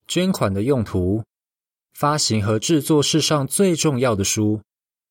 捐款的用途，发行和制作世上最重要的书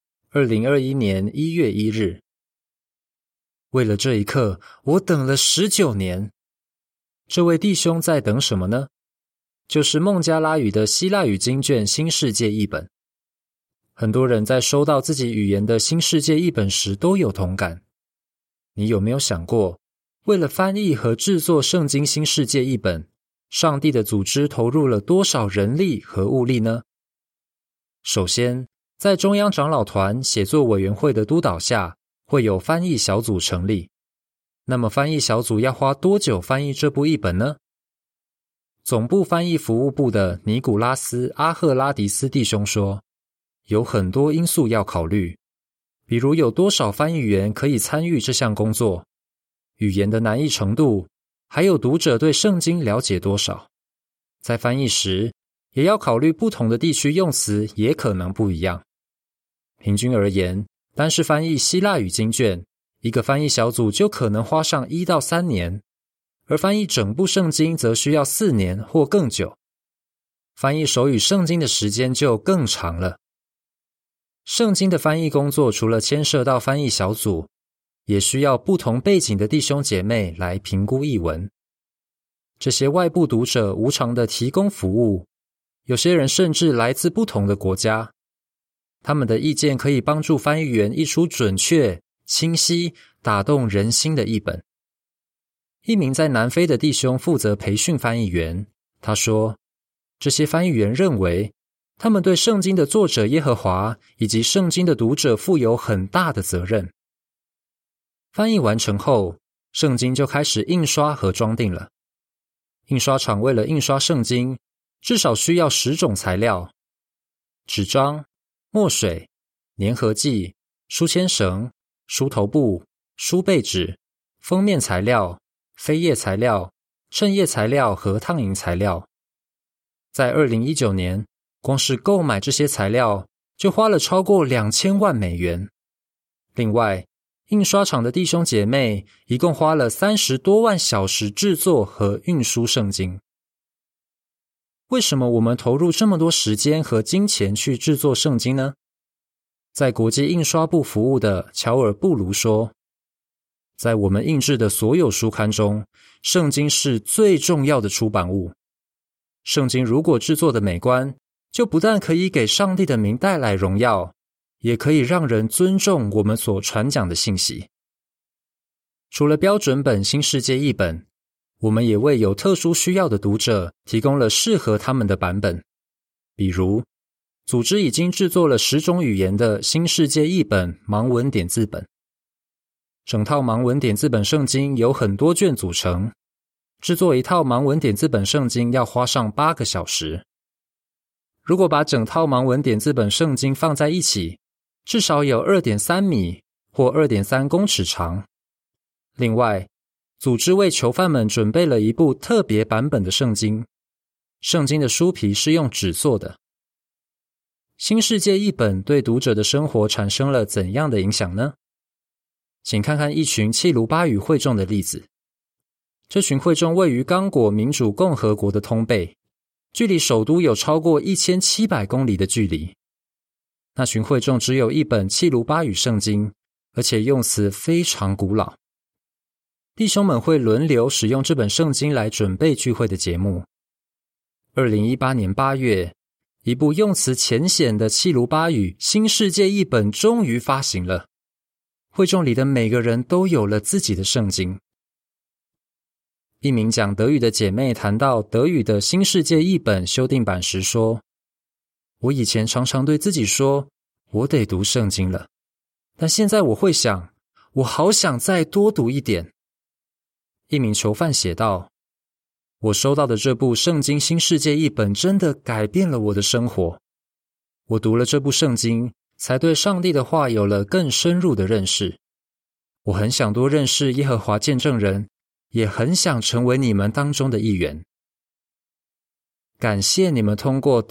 ，2021年1月1日。为了这一刻，我等了19年。这位弟兄在等什么呢？就是孟加拉语的希腊语经卷新世界译本。很多人在收到自己语言的新世界译本时都有同感。你有没有想过，为了翻译和制作圣经新世界译本，上帝的组织投入了多少人力和物力呢？首先，在中央长老团写作委员会的督导下，会有翻译小组成立。那么翻译小组要花多久翻译这部译本呢？总部翻译服务部的尼古拉斯·阿赫拉迪斯弟兄说，有很多因素要考虑，比如有多少翻译员可以参与这项工作，语言的难易程度，还有读者对圣经了解多少。在翻译时，也要考虑不同的地区用词也可能不一样。平均而言，单是翻译希腊语经卷，一个翻译小组就可能花上1到3年，而翻译整部圣经则需要4年或更久。翻译手语圣经的时间就更长了。圣经的翻译工作除了牵涉到翻译小组，也需要不同背景的弟兄姐妹来评估译文。这些外部读者无偿地提供服务，有些人甚至来自不同的国家。他们的意见可以帮助翻译员译出准确、清晰、打动人心的译本。一名在南非的弟兄负责培训翻译员，他说，这些翻译员认为，他们对圣经的作者耶和华以及圣经的读者负有很大的责任。翻译完成后，圣经就开始印刷和装订了。印刷厂为了印刷圣经，至少需要10种材料：纸张、墨水、粘合剂、书签绳、书头布、书背纸、封面材料、扉页材料、衬页材料和烫银材料。在2019年，光是购买这些材料就花了超过2000万美元。另外，印刷厂的弟兄姐妹一共花了30多万小时制作和运输圣经。为什么我们投入这么多时间和金钱去制作圣经呢？在国际印刷部服务的乔尔·布卢说，在我们印制的所有书刊中，圣经是最重要的出版物。圣经如果制作的美观，就不但可以给上帝的名带来荣耀，也可以让人尊重我们所传讲的信息。除了标准本新世界译本，我们也为有特殊需要的读者提供了适合他们的版本。比如，组织已经制作了10种语言的新世界译本盲文点字本。整套盲文点字本圣经由很多卷组成，制作一套盲文点字本圣经要花上8个小时。如果把整套盲文点字本圣经放在一起，至少有 2.3 米或 2.3 公尺长。另外，组织为囚犯们准备了一部特别版本的圣经。圣经的书皮是用纸做的。新世界译本对读者的生活产生了怎样的影响呢？请看看一群契卢巴语会众的例子。这群会众位于刚果民主共和国的通贝，距离首都有超过1700公里的距离。那群会众只有一本契卢巴语圣经，而且用词非常古老。弟兄们会轮流使用这本圣经来准备聚会的节目。2018年8月，一部用词浅显的契卢巴语新世界译本终于发行了。会众里的每个人都有了自己的圣经。一名讲德语的姐妹谈到德语的新世界译本修订版时说，我以前常常对自己说，我得读圣经了，但现在我会想，我好想再多读一点。一名囚犯写道，我收到的这部圣经新世界译本真的改变了我的生活。我读了这部圣经，才对上帝的话有了更深入的认识。我很想多认识耶和华见证人，也很想成为你们当中的一员。感谢你们通过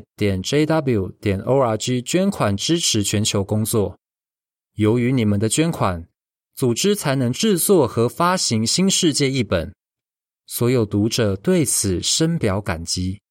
donate.jw.org 捐款支持全球工作。由于你们的捐款，组织才能制作和发行新世界译本。所有读者对此深表感激。